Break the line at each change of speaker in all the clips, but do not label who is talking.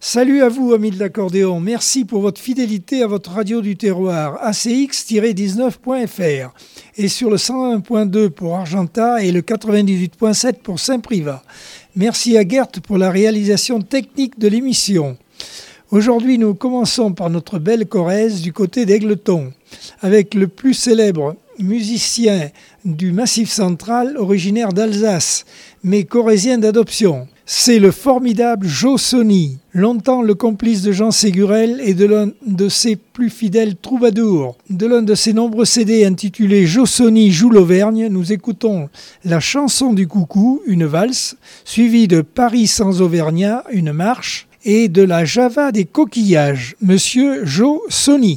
Salut à vous, amis de l'accordéon. Merci pour votre fidélité à votre radio du terroir, ACX-19.fr, et sur le 101.2 pour Argentat et le 98.7 pour Saint-Privat. Merci à Gert pour la réalisation technique de l'émission. Aujourd'hui, nous commençons par notre belle Corrèze du côté d'Égletons, avec le plus célèbre musicien du Massif central, originaire d'Alsace, mais corrézien d'adoption. C'est le formidable Joe Sonny, longtemps le complice de Jean Ségurel et de l'un de ses plus fidèles troubadours. De l'un de ses nombreux CD intitulé Joe Sonny joue l'Auvergne, nous écoutons la chanson du coucou, une valse, suivie de Paris sans Auvergnat, une marche, et de la Java des coquillages, Monsieur Joe Sonny.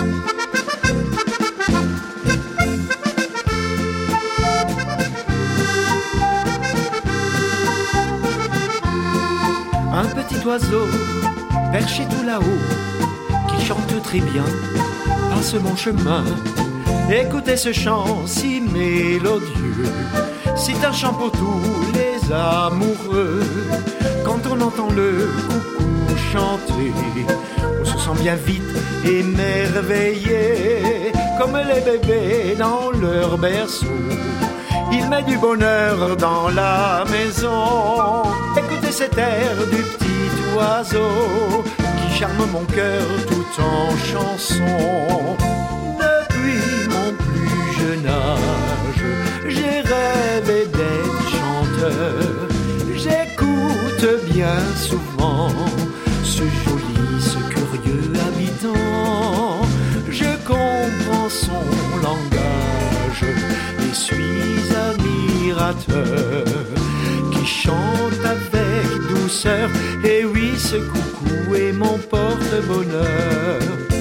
Un petit oiseau, perché tout là-haut, qui chante très bien, passe mon chemin. Écoutez ce chant si mélodieux, c'est un chant pour tous les amoureux. Quand on entend le coucou chanter, on se sent bien vite émerveillé, comme les bébés dans leur berceau. Il met du bonheur dans la maison. Écoutez cet air du petit oiseau qui charme mon cœur tout en chanson. Depuis mon plus jeune âge, j'ai rêvé d'être chanteur. J'écoute bien souvent ce joli, ce curieux habitant. Je comprends son langage et suis admirateur qui chante avec douceur. Et oui, ce coucou est mon porte-bonheur.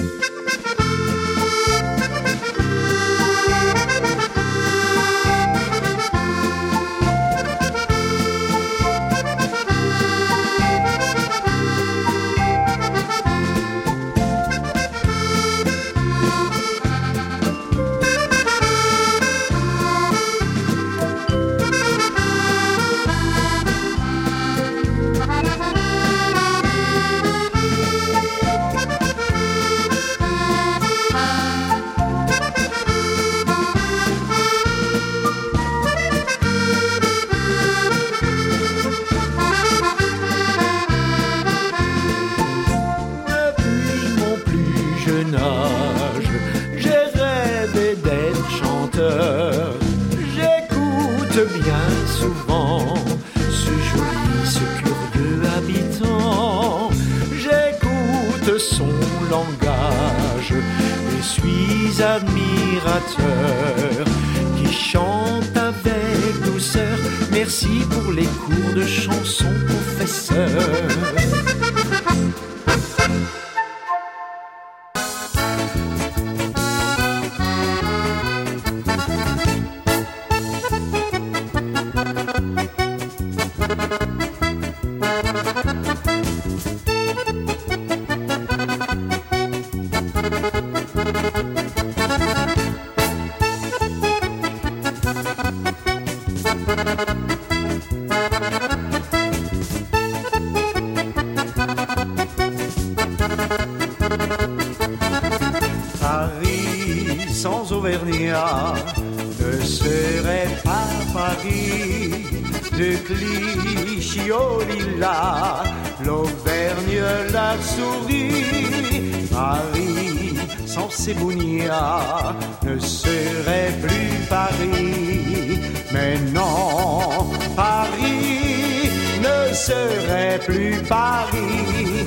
Admirateur qui chante avec douceur. Merci pour les cours de chanson, professeur.
Ne serait pas Paris, de Clichy au lilas, l'Auvergne la souris. Paris sans ses bougnats ne serait plus Paris. Mais non, Paris ne serait plus Paris.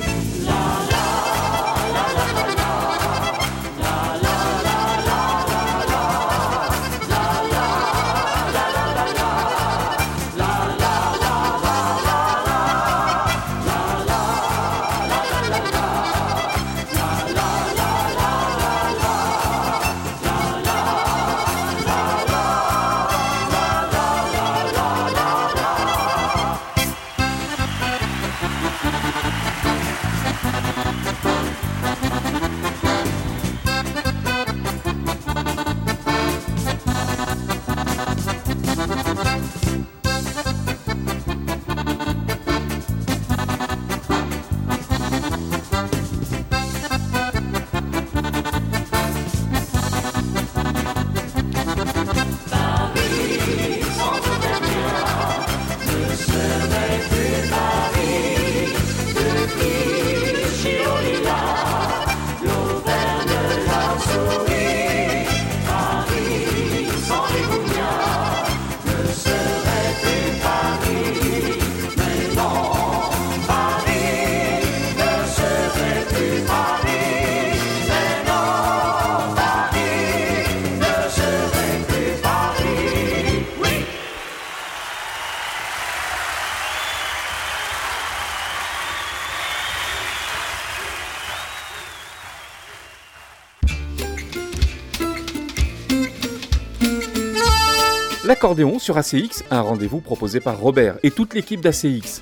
L'accordéon sur ACX, un rendez-vous proposé par Robert et toute l'équipe d'ACX.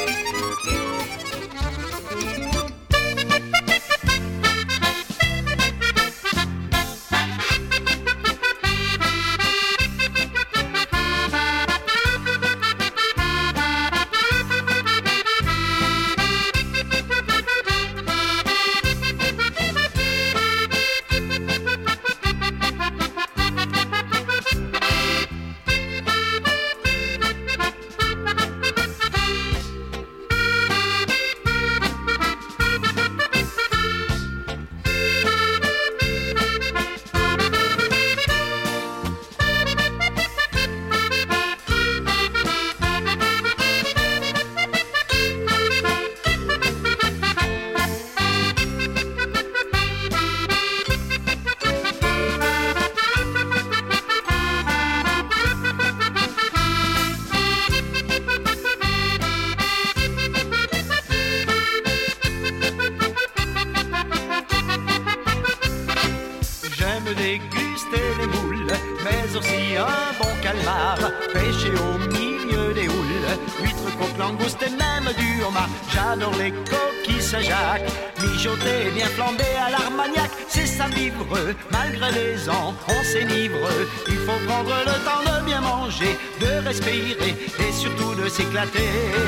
Déguster les moules, mais aussi un bon calmar, pêché au milieu des houles, huîtres, coques, langoustes et même du homard. J'adore les coquilles Saint-Jacques, mijotées et bien flambées à l'armagnac. C'est ça vivre, malgré les ans, on s'énivre. Il faut prendre le temps de bien manger, de respirer et surtout de s'éclater.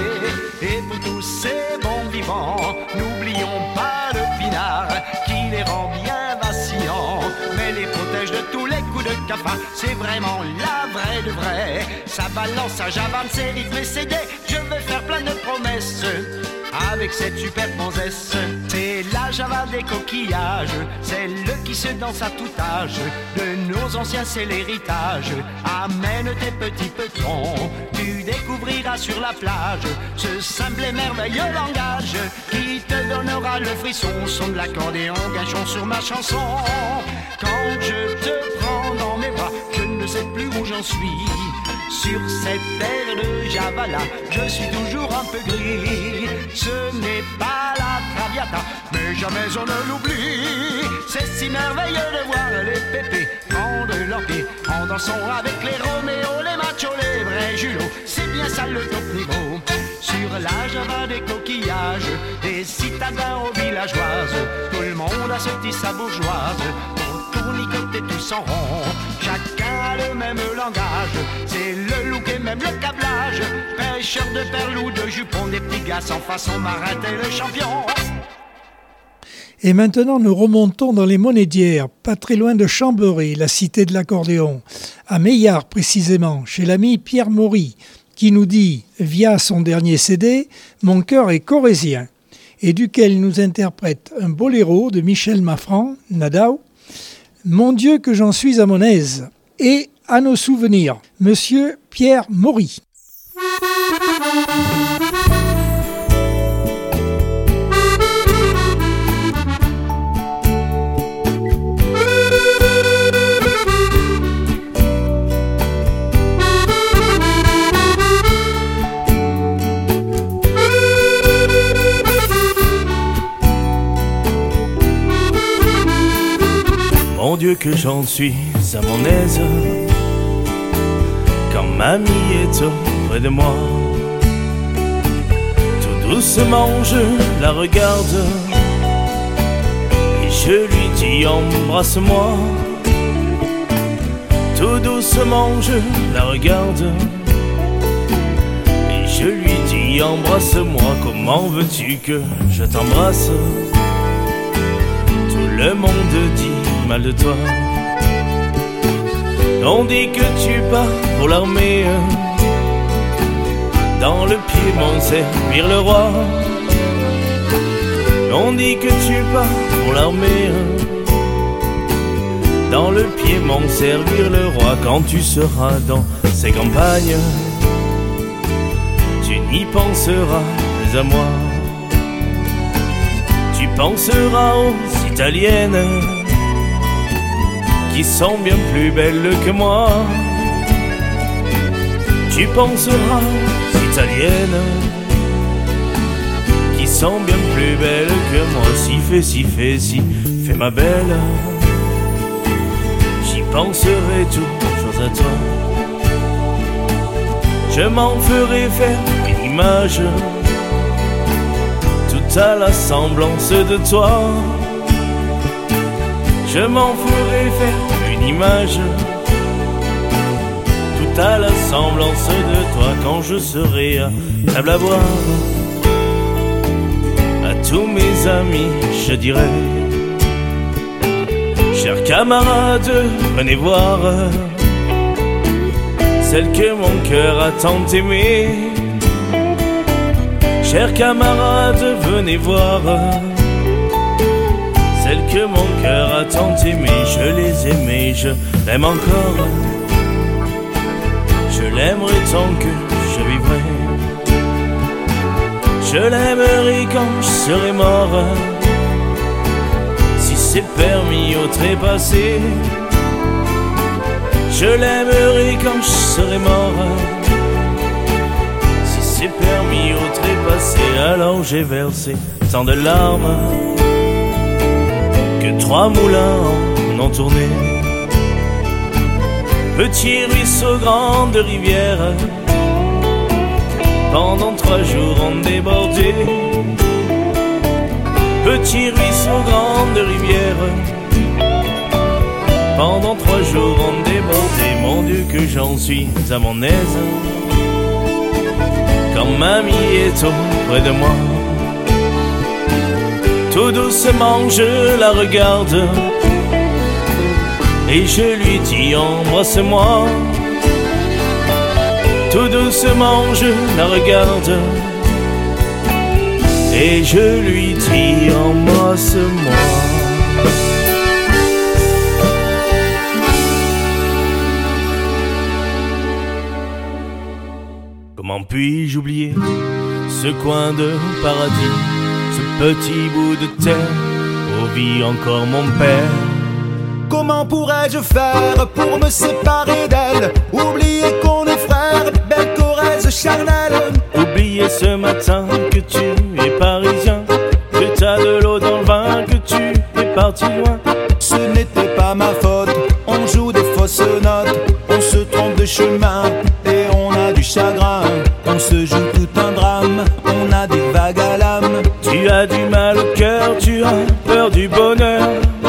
Et pour tous ces bons vivants, n'oublions pas le pinard qui les rend bien vacillants, mais les protège de tous les coups de cafard. C'est vraiment la vraie de vrai. Ça balance, ça javane, c'est rythmé, c'est gai. Je vais faire plein de promesses avec cette super gonzesse. C'est la java des coquillages, celle qui se danse à tout âge. De nos anciens c'est l'héritage. Amène tes petits petons, tu découvriras sur la plage ce simple et merveilleux langage qui te donnera le frisson. Son de l'accordéon, gâchons sur ma chanson. Quand je te prends dans mes bras, je ne sais plus où j'en suis. Sur cette terre de Java-là, je suis toujours un peu gris. Ce n'est pas la Traviata, mais jamais on ne l'oublie. C'est si merveilleux de voir les pépés prendre leur pied en dansant avec les Roméo, les machos, les vrais julots. C'est bien ça le top niveau. Sur la Java des coquillages, des citadins aux villageoises, tout le monde a sorti sa bourgeoise. Tournicoter tous en rond, chacun a le même langage. C'est le look et même le câblage. Pêcheur de perles ou de jupons, des petits gars sans façon, marin et le champion.
Et maintenant, nous remontons dans les Monédières, pas très loin de Chambéry, la cité de l'accordéon, à Meillard précisément, chez l'ami Pierre Maury, qui nous dit, via son dernier CD, « Mon cœur est corrézien », et duquel il nous interprète un boléro de Michel Maffran, Nadao, « Mon Dieu que j'en suis à mon aise », et à nos souvenirs, Monsieur Pierre Maury.
Mon Dieu que j'en suis à mon aise quand mamie est auprès de moi. Tout doucement je la regarde et je lui dis embrasse-moi. Tout doucement je la regarde et je lui dis embrasse-moi. Comment veux-tu que je t'embrasse? Tout le monde dit mal de toi. On dit que tu pars pour l'armée, dans le Piémont servir le roi. On dit que tu pars pour l'armée, dans le Piémont servir le roi. Quand tu seras dans ces campagnes, tu n'y penseras plus à moi. Tu penseras aux Italiennes qui sont bien plus belles que moi. Tu penseras aux Italiennes qui sont bien plus belles que moi. Si fais ma belle, j'y penserai toujours à toi. Je m'en ferai faire une image, tout à la semblance de toi. Je m'en ferai faire une image, tout à la semblance de toi. Quand je serai à table à boire, à tous mes amis je dirai: chers camarades, venez voir celle que mon cœur a tant aimée. Chers camarades, venez voir celle que mon cœur a tant aimée. Je les aimais, je l'aime encore. Je l'aimerai tant que je vivrai. Je l'aimerai quand je serai mort, si c'est permis au trépassé. Je l'aimerai quand je serai mort, si c'est permis au trépassé. Alors j'ai versé tant de larmes que 3 moulins en ont tourné. Petit ruisseau, grande rivière, pendant 3 jours on débordait. Petit ruisseau, grande rivière, pendant 3 jours on débordait. Mon Dieu que j'en suis à mon aise quand mamie est auprès de moi. Tout doucement je la regarde et je lui dis: embrasse-moi. Tout doucement je la regarde et je lui dis: embrasse-moi. Comment puis-je oublier ce coin de paradis, ce petit bout de terre où vit encore mon père?
Comment pourrais-je faire pour me séparer d'elle? Oublier qu'on est frères, belle Corrèze charnelle.
Oublier ce matin que tu es parisien, que t'as de l'eau dans le vin, que tu es parti loin.
Ce n'était pas ma faute, on joue des fausses notes, on se trompe de chemin et on a du chagrin. On se joue tout un drame, on a des vagues à l'âme.
Tu as du mal au cœur, tu as peur du bonheur.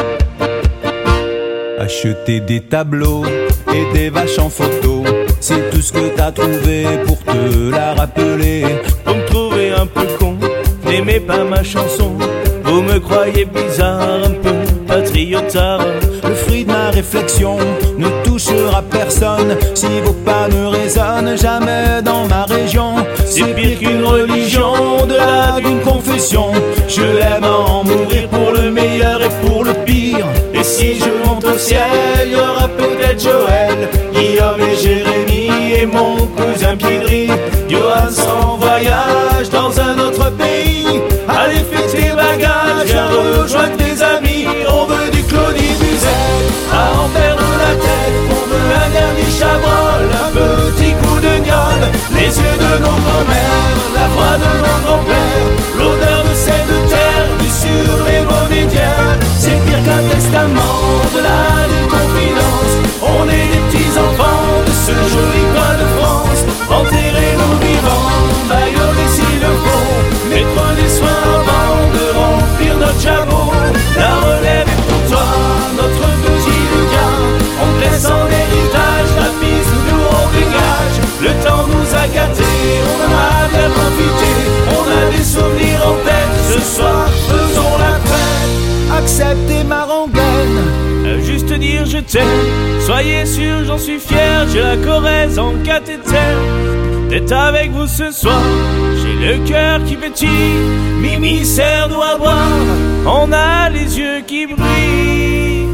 Acheter des tableaux et des vaches en photo, c'est tout ce que t'as trouvé pour te la rappeler.
Vous me trouvez un peu con, n'aimez pas ma chanson. Vous me croyez bizarre, un peu patriotard.
Le fruit de ma réflexion ne touchera personne si vos pas ne résonnent jamais dans ma région.
C'est pire qu'une religion, au-delà d'une confession. Je l'aime à en mourir pour le meilleur et pour le pire. Et si je monte au ciel, il y aura peut-être Joël, Guillaume et Jérémie et mon cousin Pidri. Johan sera en voyage dans un autre pays. Allez fais tes bagages, viens rejoindre tes amis. On veut du Claudie Buzet à en perdre la tête. On veut un dernier chabrol, un petit coup de gnôle. Les yeux de nos grands-mères, la voix de nos grands-pères, l'odeur de cette terre vue sur les monédiens. C'est pire qu'un testament, de la confidence. On est des petits enfants de ce joli coin de France. Enterrez-nous vivants, baillonnez s'il le faut, mais prenez soin avant de remplir notre jabot. La relève est pour toi, notre petit Lucas. On te laisse en héritage, la piste nous on dégage. Le temps nous a gâtés, on en a bien profité. On a des souvenirs en tête, ce soir faisons la fête.
Acceptez ma rengaine,
juste dire je t'aime, soyez sûr j'en suis fier. J'ai la Corrèze en cathéter, d'être avec vous ce soir. J'ai le cœur qui pétille, Mimi sert-nous à boire. On a les yeux qui brillent.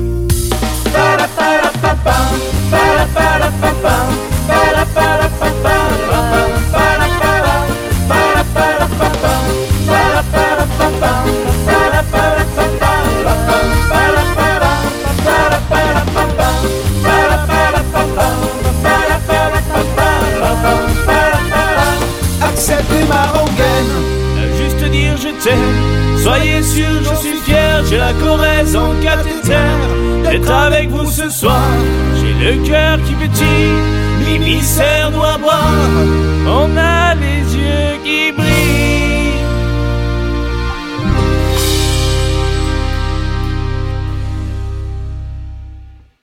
acceptez ma rengaine.
Juste dire je t'aime, soyez sûr j'en suis fier. J'ai la Corrèze en cathéter, d'être avec vous ce soir. J'ai le cœur qui pétille, l'émissaire doit boire. On a les yeux qui brillent.